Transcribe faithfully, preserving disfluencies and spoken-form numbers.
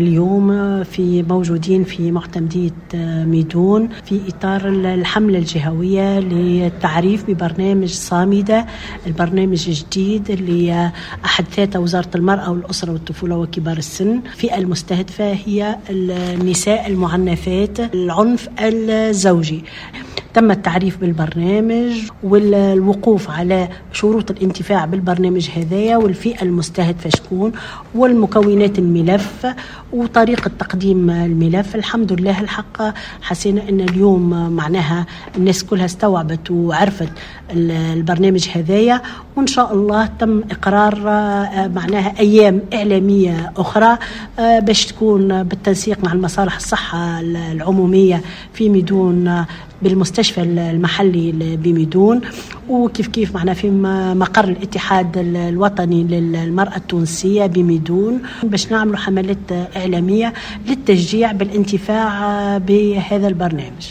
اليوم في موجودين في معتمدية ميدون في إطار الحملة الجهوية للتعريف ببرنامج صامدة، البرنامج الجديد اللي أحدثته وزارة المرأة والأسرة والطفولة وكبار السن. الفئة المستهدفة هي النساء المعنفات العنف الزوجي. تم التعريف بالبرنامج والوقوف على شروط الانتفاع بالبرنامج هذايا والفئة المستهدفة شكون والمكونات الملف وطريقة تقديم الملف. الحمد لله الحق حسينا أن اليوم معناها الناس كلها استوعبت وعرفت البرنامج هذايا، وإن شاء الله تم إقرار معناها أيام إعلامية أخرى باش تكون بالتنسيق مع المصالح الصحة العمومية في ميدون بالمستشفى المحلي بميدون، وكيف كيف معنا في مقر الاتحاد الوطني للمرأة التونسية بميدون باش نعملوا حملات إعلامية للتشجيع بالانتفاع بهذا البرنامج.